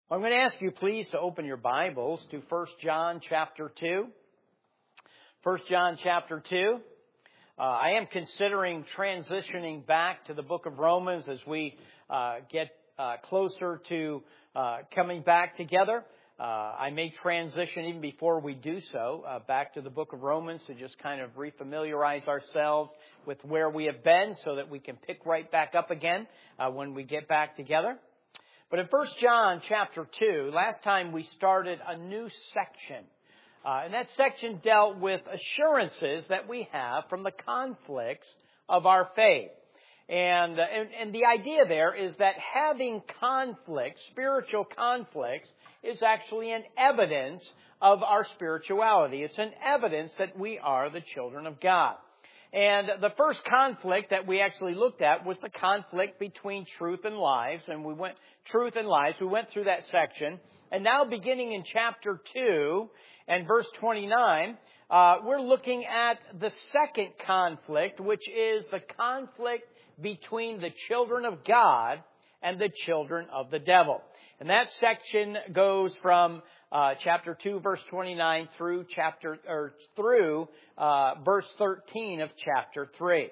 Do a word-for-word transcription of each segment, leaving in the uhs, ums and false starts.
I'm going to ask you, please, to open your Bibles to First John chapter two. First John chapter two. Uh, I am considering transitioning back to the book of Romans as we uh, get uh, closer to uh, coming back together. Uh, I may transition even before we do so uh, back to the book of Romans to just kind of refamiliarize ourselves with where we have been so that we can pick right back up again uh, when we get back together. But in First John chapter two, last time we started a new section. Uh, and that section dealt with assurances that we have from the conflicts of our faith. And, uh, and, and the idea there is that having conflicts, spiritual conflicts, is actually an evidence of our spirituality. It's an evidence that we are the children of God. And the first conflict that we actually looked at was the conflict between truth and lies. And we went, truth and lies, we went through that section. And now beginning in chapter two and verse twenty-nine, uh, we're looking at the second conflict, which is the conflict between the children of God and the children of the devil. And that section goes from uh, chapter two, verse twenty-nine, through chapter or through uh, verse thirteen of chapter three.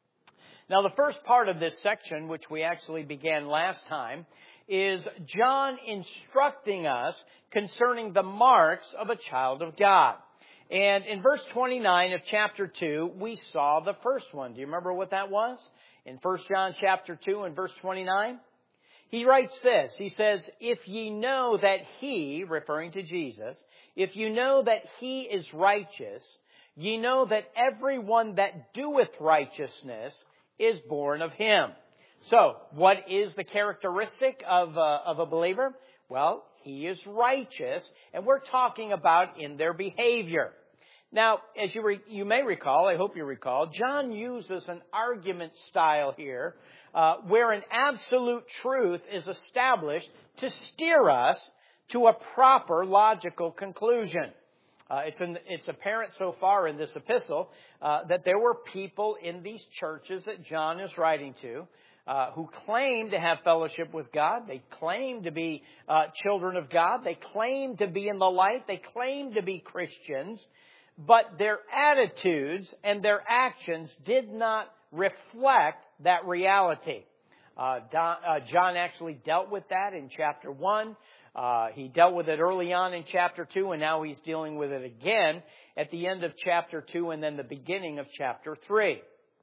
Now, the first part of this section, which we actually began last time, is John instructing us concerning the marks of a child of God. And in verse twenty-nine of chapter two, we saw the first one. Do you remember what that was? In First John chapter two and verse twenty-nine, he writes this. He says, "If ye know that he," referring to Jesus, "if you know that he is righteous, ye know that everyone that doeth righteousness is born of him." So, what is the characteristic of, uh, of a believer? Well, he is righteous, and we're talking about in their behavior. Now, as you re- you may recall, I hope you recall, John uses an argument style here uh, where an absolute truth is established to steer us to a proper logical conclusion. Uh, it's, an, it's apparent so far in this epistle uh, that there were people in these churches that John is writing to Uh, who claim to have fellowship with God. They claim to be uh, children of God. They claim to be in the light. They claim to be Christians. But their attitudes and their actions did not reflect that reality. Uh, Don, uh, John actually dealt with that in chapter one. Uh, he dealt with it early on in chapter two, and now he's dealing with it again at the end of chapter two and then the beginning of chapter three.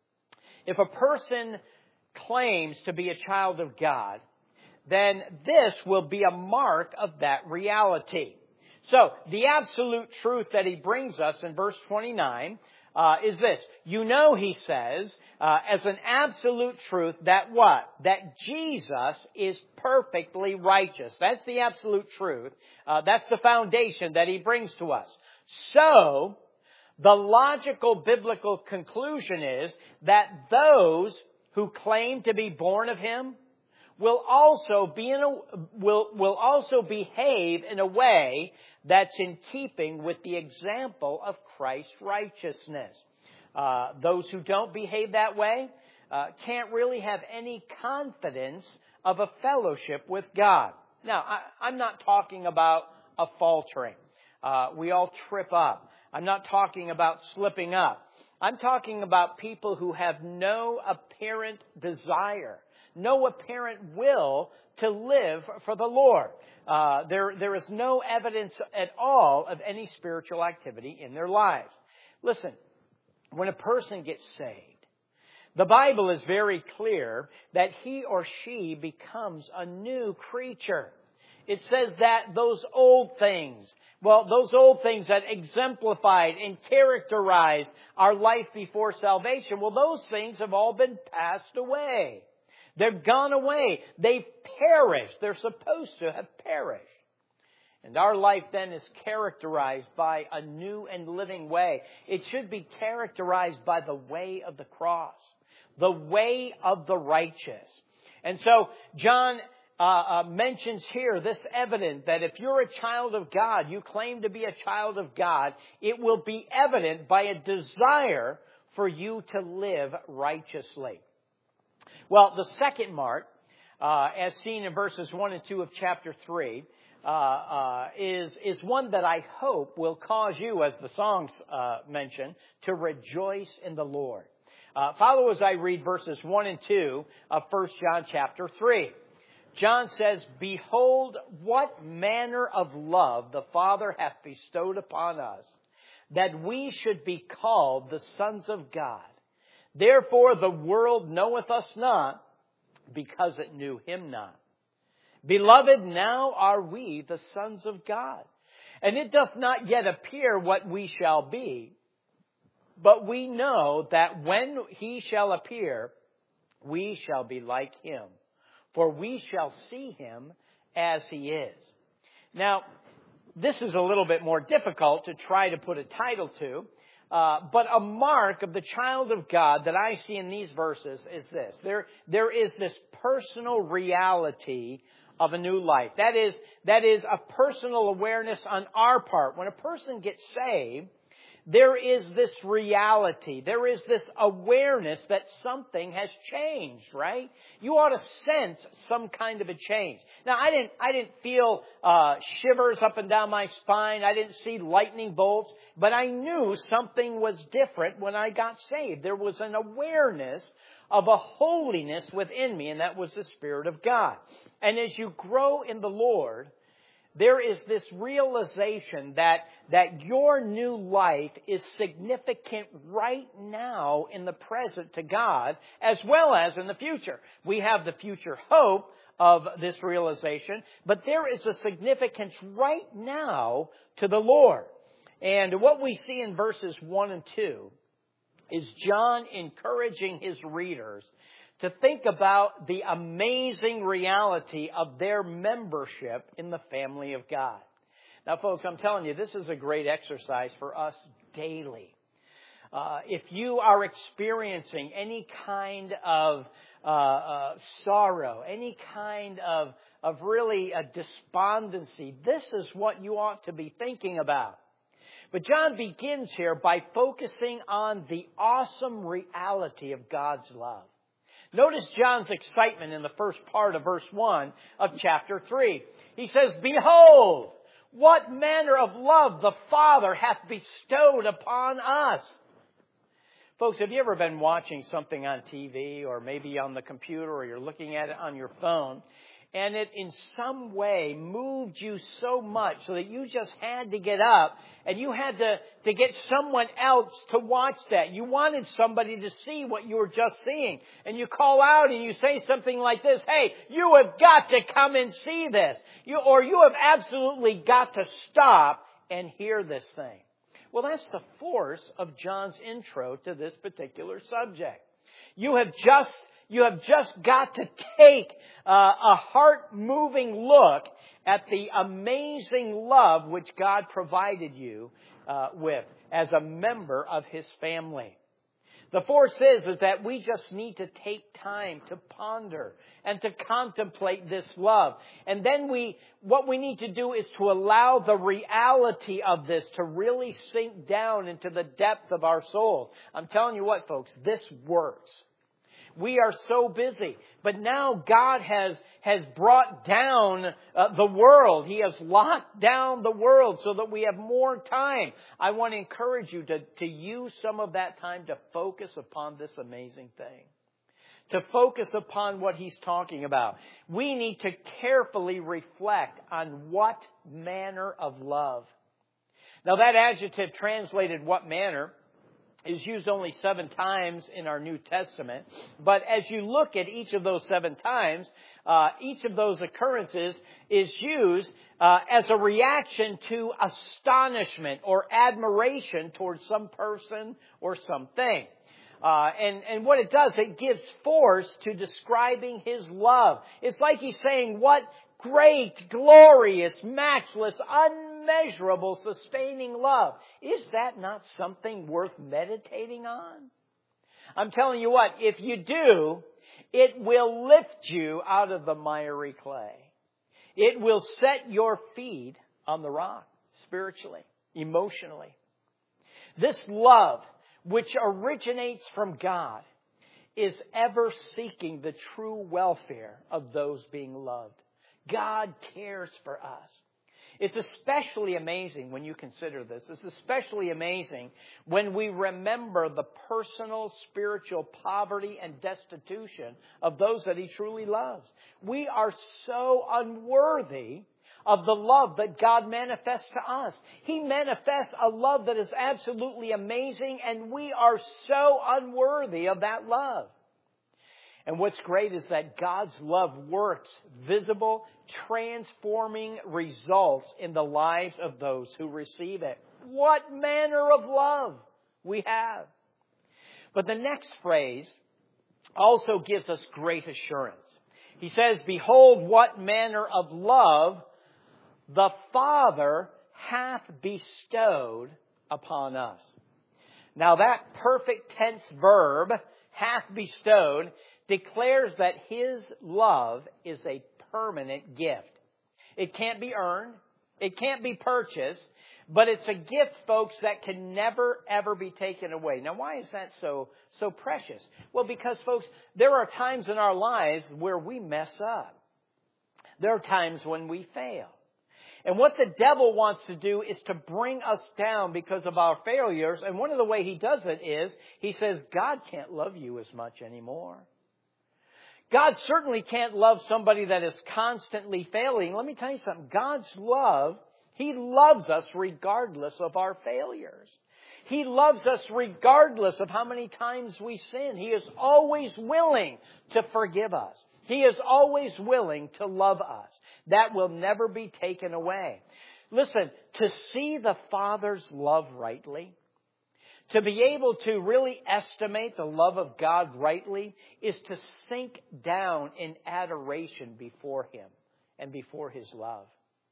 If a person claims to be a child of God, then this will be a mark of that reality. So, the absolute truth that he brings us in verse twenty-nine uh, is this. You know, he says, uh, as an absolute truth that what? That Jesus is perfectly righteous. That's the absolute truth. Uh, that's the foundation that he brings to us. So, the logical biblical conclusion is that those who claim to be born of him will also be in a, will will also behave in a way that's in keeping with the example of Christ's righteousness. Uh, those who don't behave that way uh, can't really have any confidence of a fellowship with God. Now, I, I'm not talking about a faltering. Uh, we all trip up. I'm not talking about slipping up. I'm talking about people who have no apparent desire, no apparent will to live for the Lord. Uh, there, there is no evidence at all of any spiritual activity in their lives. Listen, when a person gets saved, the Bible is very clear that he or she becomes a new creature. It says that those old things, well, those old things that exemplified and characterized our life before salvation, well, those things have all been passed away. They've gone away. They've perished. They're supposed to have perished. And our life then is characterized by a new and living way. It should be characterized by the way of the cross, the way of the righteous. And so, John Uh, uh, mentions here this evident that if you're a child of God, you claim to be a child of God, it will be evident by a desire for you to live righteously. Well, the second mark uh, as seen in verses one and two of chapter three, uh, uh, is, is one that I hope will cause you, as the songs uh, mention, to rejoice in the Lord. Uh, follow as I read verses one and two of First John chapter three. John says, "Behold, what manner of love the Father hath bestowed upon us, that we should be called the sons of God. Therefore the world knoweth us not, because it knew him not. Beloved, now are we the sons of God. And it doth not yet appear what we shall be. But we know that when he shall appear, we shall be like him. For we shall see him as he is." Now, this is a little bit more difficult to try to put a title to. Uh, but a mark of the child of God that I see in these verses is this. There, there is this personal reality of a new life. That is, that is a personal awareness on our part. When a person gets saved, there is this reality. There is this awareness that something has changed, right? You ought to sense some kind of a change. Now, I didn't, I didn't feel uh, shivers up and down my spine. I didn't see lightning bolts. But I knew something was different when I got saved. There was an awareness of a holiness within me, and that was the Spirit of God. And as you grow in the Lord, there is this realization that, that your new life is significant right now in the present to God, as well as in the future. We have the future hope of this realization, but there is a significance right now to the Lord. And what we see in verses one and two is John encouraging his readers to think about the amazing reality of their membership in the family of God. Now, folks, I'm telling you, this is a great exercise for us daily. Uh, if you are experiencing any kind of uh, uh, sorrow, any kind of, of really a despondency, this is what you ought to be thinking about. But John begins here by focusing on the awesome reality of God's love. Notice John's excitement in the first part of verse one of chapter three. He says, "Behold, what manner of love the Father hath bestowed upon us." Folks, have you ever been watching something on T V or maybe on the computer, or you're looking at it on your phone, and it in some way moved you so much so that you just had to get up and you had to, to get someone else to watch that? You wanted somebody to see what you were just seeing. And you call out and you say something like this, "Hey, you have got to come and see this." You, or you have absolutely got to stop and hear this thing. Well, that's the force of John's intro to this particular subject. You have just You have just got to take uh, a heart-moving look at the amazing love which God provided you uh, with as a member of His family. The force is, is that we just need to take time to ponder and to contemplate this love. And then we, what we need to do is to allow the reality of this to really sink down into the depth of our souls. I'm telling you what, folks, this works. We are so busy. But now God has, has brought down uh, the world. He has locked down the world so that we have more time. I want to encourage you to, to use some of that time to focus upon this amazing thing. To focus upon what He's talking about. We need to carefully reflect on what manner of love. Now that adjective translated "what manner" is used only seven times in our New Testament. But as you look at each of those seven times, uh, each of those occurrences is used uh, as a reaction to astonishment or admiration towards some person or something. Uh, and, and what it does, it gives force to describing His love. It's like He's saying, what great, glorious, matchless, unmeasurable, sustaining love. Is that not something worth meditating on? I'm telling you what, if you do, it will lift you out of the miry clay. It will set your feet on the rock, spiritually, emotionally. This love, which originates from God, is ever seeking the true welfare of those being loved. God cares for us. It's especially amazing when you consider this. It's especially amazing when we remember the personal spiritual poverty and destitution of those that He truly loves. We are so unworthy of the love that God manifests to us. He manifests a love that is absolutely amazing, and we are so unworthy of that love. And what's great is that God's love works visible, transforming results in the lives of those who receive it. What manner of love we have. But the next phrase also gives us great assurance. He says, behold, what manner of love the Father hath bestowed upon us. Now that perfect tense verb, hath bestowed, declares that His love is a permanent gift. It can't be earned. It can't be purchased. But it's a gift, folks, that can never, ever be taken away. Now, why is that so, so precious? Well, because, folks, there are times in our lives where we mess up. There are times when we fail. And what the devil wants to do is to bring us down because of our failures. And one of the ways he does it is, he says, God can't love you as much anymore. God certainly can't love somebody that is constantly failing. Let me tell you something. God's love, He loves us regardless of our failures. He loves us regardless of how many times we sin. He is always willing to forgive us. He is always willing to love us. That will never be taken away. Listen, to see the Father's love rightly, to be able to really estimate the love of God rightly, is to sink down in adoration before Him and before His love.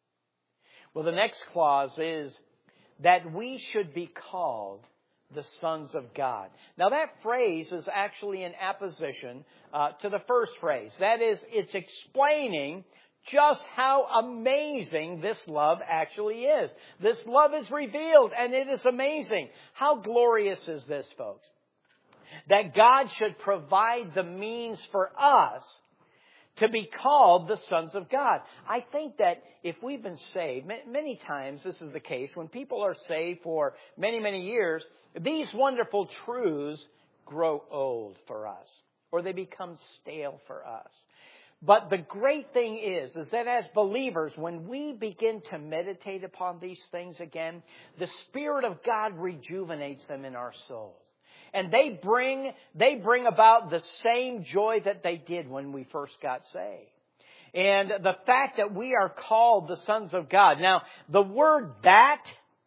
Well, the next clause is that we should be called the sons of God. Now that phrase is actually an apposition uh, to the first phrase. That is, it's explaining just how amazing this love actually is. This love is revealed, and it is amazing. How glorious is this, folks? That God should provide the means for us to be called the sons of God. I think that if we've been saved, many times this is the case, when people are saved for many, many years, these wonderful truths grow old for us, or they become stale for us. But the great thing is, is that as believers, when we begin to meditate upon these things again, the Spirit of God rejuvenates them in our souls. And they bring, they bring about the same joy that they did when we first got saved. And the fact that we are called the sons of God. Now, the word that,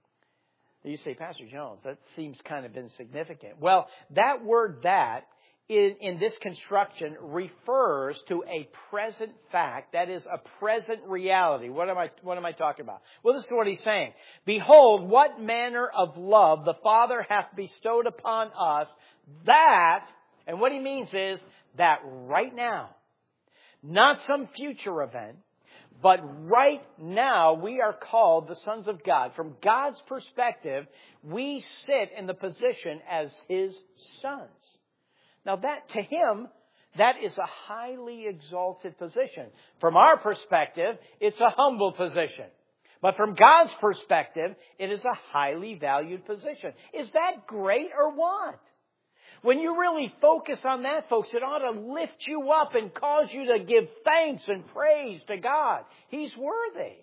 you say, Pastor Jones, that seems kind of insignificant. Well, that word that, In, in this construction, refers to a present fact. That is a present reality. What am I, what am I talking about? Well, this is what he's saying. Behold, what manner of love the Father hath bestowed upon us, that, and what he means is that right now, not some future event, but right now we are called the sons of God. From God's perspective, we sit in the position as His sons. Now that, to Him, that is a highly exalted position. From our perspective, it's a humble position. But from God's perspective, it is a highly valued position. Is that great or what? When you really focus on that, folks, it ought to lift you up and cause you to give thanks and praise to God. He's worthy.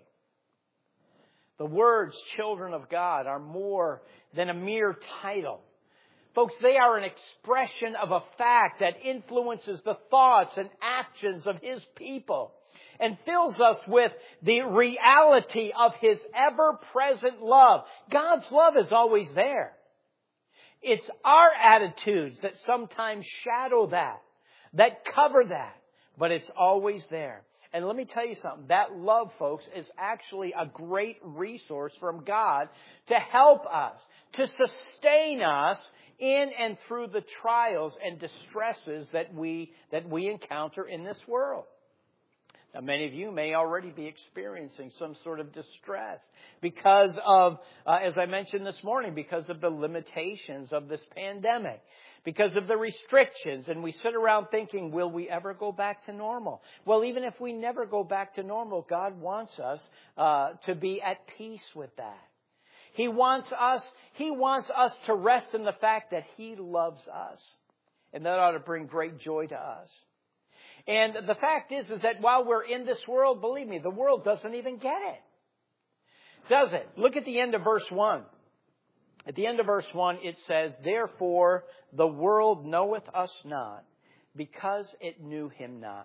The words children of God are more than a mere title. Folks, they are an expression of a fact that influences the thoughts and actions of His people and fills us with the reality of His ever-present love. God's love is always there. It's our attitudes that sometimes shadow that, that cover that, but it's always there. And let me tell you something. That love, folks, is actually a great resource from God to help us, to sustain us in and through the trials and distresses that we, that we encounter in this world. Now, many of you may already be experiencing some sort of distress because of, uh, as I mentioned this morning, because of the limitations of this pandemic, because of the restrictions. And we sit around thinking, will we ever go back to normal? Well, even if we never go back to normal, God wants us uh, to be at peace with that. He wants us, He wants us to rest in the fact that He loves us. And that ought to bring great joy to us. And the fact is, is that while we're in this world, believe me, the world doesn't even get it. Does it? Look at the end of verse one. At the end of verse one, it says, therefore the world knoweth us not, because it knew Him not.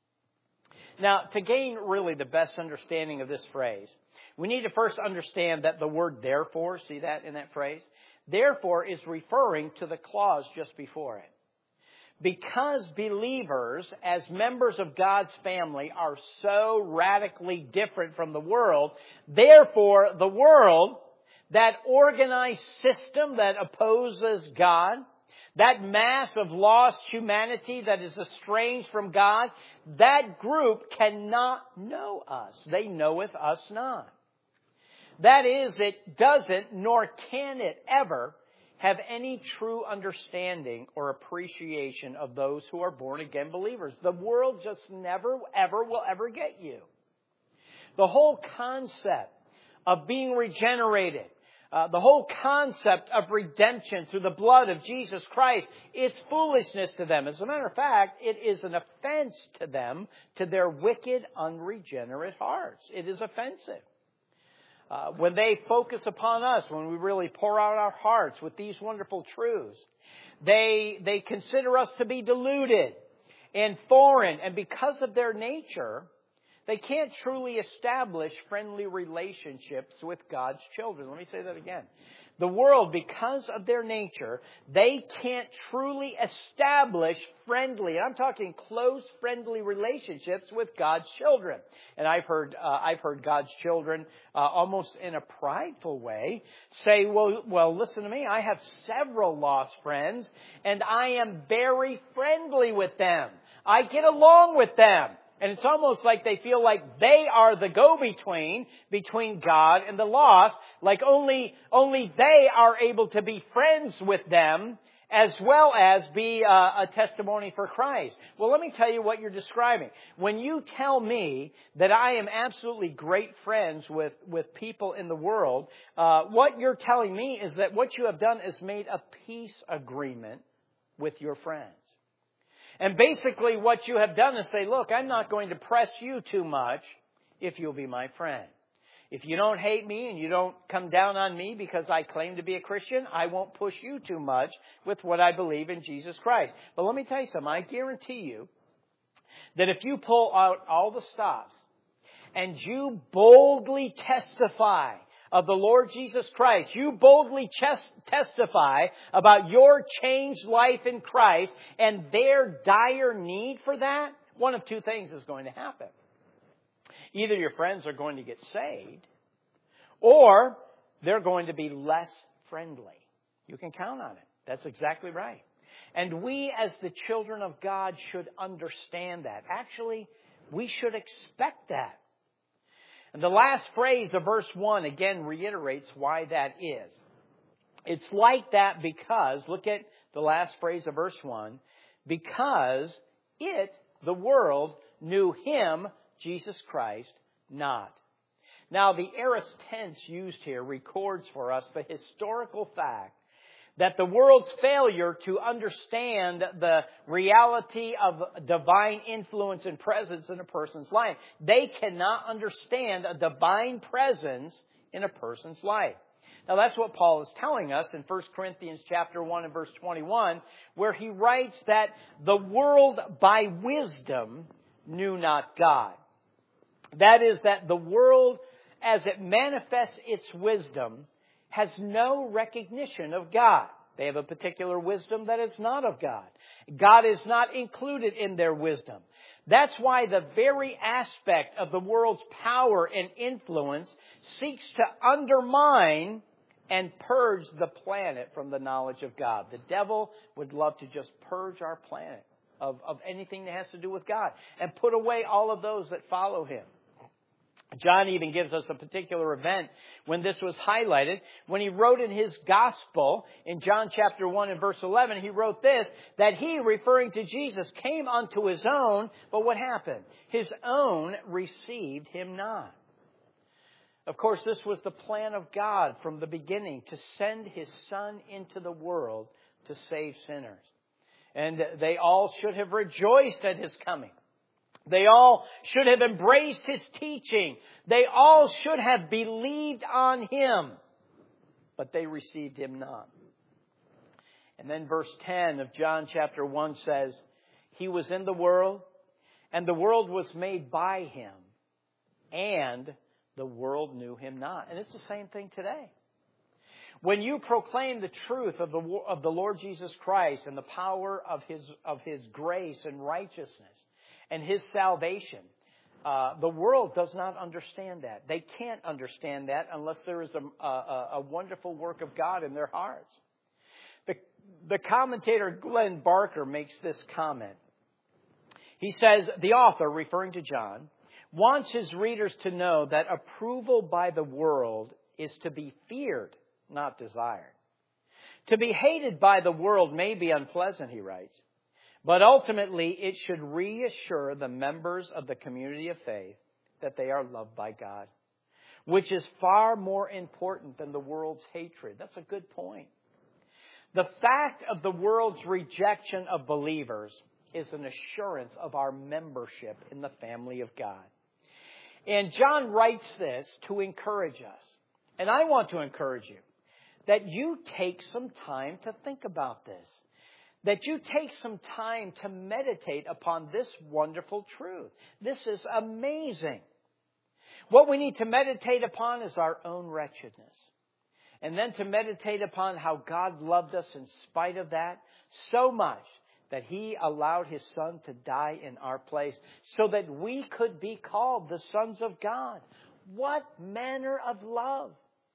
Now, to gain really the best understanding of this phrase, we need to first understand that the word therefore, see that in that phrase? Therefore is referring to the clause just before it. Because believers, as members of God's family, are so radically different from the world, therefore the world, that organized system that opposes God, that mass of lost humanity that is estranged from God, that group cannot know us. They knoweth us not. That is, it doesn't, nor can it ever, have any true understanding or appreciation of those who are born again believers. The world just never, ever will ever get you. The whole concept of being regenerated, uh, the whole concept of redemption through the blood of Jesus Christ is foolishness to them. As a matter of fact, it is an offense to them, to their wicked, unregenerate hearts. It is offensive. Uh, when they focus upon us, when we really pour out our hearts with these wonderful truths, they they consider us to be deluded and foreign. And because of their nature, they can't truly establish friendly relationships with God's children. Let me say that again. The world, because of their nature, they can't truly establish friendly, and I'm talking close, friendly relationships with God's children. And I've heard, uh, I've heard God's children, uh, almost in a prideful way, say, well, well, listen to me, I have several lost friends, and I am very friendly with them. I get along with them. And it's almost like they feel like they are the go-between between God and the lost, like only, only they are able to be friends with them as well as be a, a testimony for Christ. Well, let me tell you what you're describing. When you tell me that I am absolutely great friends with, with people in the world, uh, what you're telling me is that what you have done is made a peace agreement with your friends. And basically what you have done is say, look, I'm not going to press you too much if you'll be my friend. If you don't hate me and you don't come down on me because I claim to be a Christian, I won't push you too much with what I believe in Jesus Christ. But let me tell you something. I guarantee you that if you pull out all the stops and you boldly testify of the Lord Jesus Christ, you boldly ches- testify about your changed life in Christ and their dire need for that, one of two things is going to happen. Either your friends are going to get saved, or they're going to be less friendly. You can count on it. That's exactly right. And we as the children of God should understand that. Actually, we should expect that. And the last phrase of verse one again reiterates why that is. It's like that because, look at the last phrase of verse one, because it, the world, knew Him, Jesus Christ, not. Now, the aorist tense used here records for us the historical fact that the world's failure to understand the reality of divine influence and presence in a person's life. They cannot understand a divine presence in a person's life. Now that's what Paul is telling us in First Corinthians chapter one and verse twenty-one, where he writes that the world by wisdom knew not God. That is, that the world, as it manifests its wisdom, has no recognition of God. They have a particular wisdom that is not of God. God is not included in their wisdom. That's why the very aspect of the world's power and influence seeks to undermine and purge the planet from the knowledge of God. The devil would love to just purge our planet of, of anything that has to do with God, and put away all of those that follow him. John even gives us a particular event when this was highlighted. When he wrote in his gospel, in John chapter one and verse eleven, he wrote this, that he, referring to Jesus, came unto his own, but what happened? His own received him not. Of course, this was the plan of God from the beginning, to send his Son into the world to save sinners. And they all should have rejoiced at his coming. They all should have embraced his teaching. They all should have believed on him. But they received him not. And then verse ten of John chapter one says, he was in the world, and the world was made by him, and the world knew him not. And it's the same thing today. When you proclaim the truth of the, of the Lord Jesus Christ and the power of his, of his grace and righteousness, and his salvation, uh, the world does not understand that. They can't understand that unless there is a, a, a wonderful work of God in their hearts. The, the commentator Glenn Barker makes this comment. He says, the author, referring to John, wants his readers to know that approval by the world is to be feared, not desired. To be hated by the world may be unpleasant, he writes. But ultimately, it should reassure the members of the community of faith that they are loved by God, which is far more important than the world's hatred. That's a good point. The fact of the world's rejection of believers is an assurance of our membership in the family of God. And John writes this to encourage us. And I want to encourage you that you take some time to think about this. That you take some time to meditate upon this wonderful truth. This is amazing. What we need to meditate upon is our own wretchedness. And then to meditate upon how God loved us in spite of that so much that he allowed his Son to die in our place so that we could be called the sons of God. What manner of love?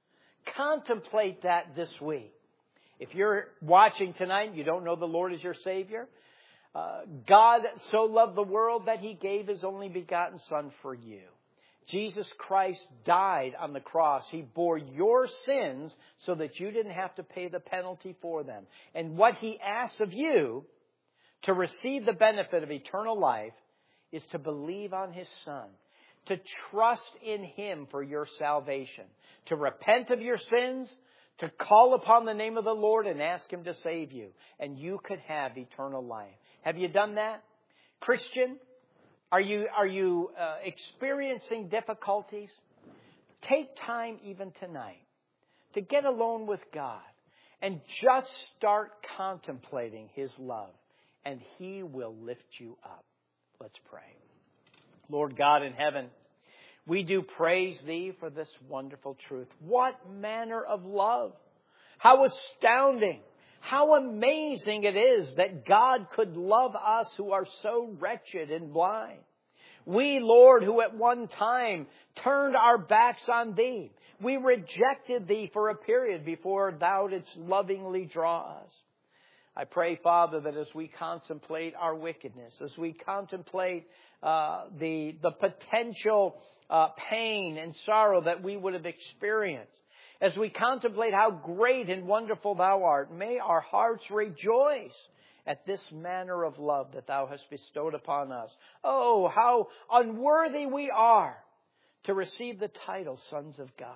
Contemplate that this week. If you're watching tonight and you don't know the Lord as your Savior, uh, God so loved the world that he gave his only begotten Son for you. Jesus Christ died on the cross. He bore your sins so that you didn't have to pay the penalty for them. And what he asks of you to receive the benefit of eternal life is to believe on his Son, to trust in him for your salvation, to repent of your sins, to call upon the name of the Lord and ask him to save you. And you could have eternal life. Have you done that? Christian, are you, are you uh, experiencing difficulties? Take time even tonight to get alone with God and just start contemplating his love. And he will lift you up. Let's pray. Lord God in heaven, we do praise thee for this wonderful truth. What manner of love! How astounding! How amazing it is that God could love us who are so wretched and blind. We, Lord, who at one time turned our backs on thee. We rejected thee for a period before thou didst lovingly draw us. I pray, Father, that as we contemplate our wickedness, as we contemplate uh, the, the potential uh, pain and sorrow that we would have experienced, as we contemplate how great and wonderful thou art, may our hearts rejoice at this manner of love that thou hast bestowed upon us. Oh, how unworthy we are to receive the title sons of God.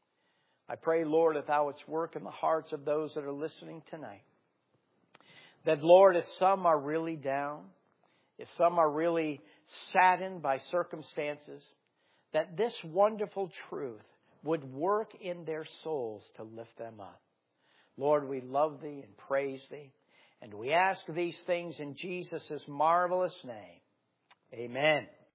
I pray, Lord, that thou wouldst work in the hearts of those that are listening tonight. That, Lord, if some are really down, if some are really saddened by circumstances, that this wonderful truth would work in their souls to lift them up. Lord, we love thee and praise thee, and we ask these things in Jesus' marvelous name. Amen.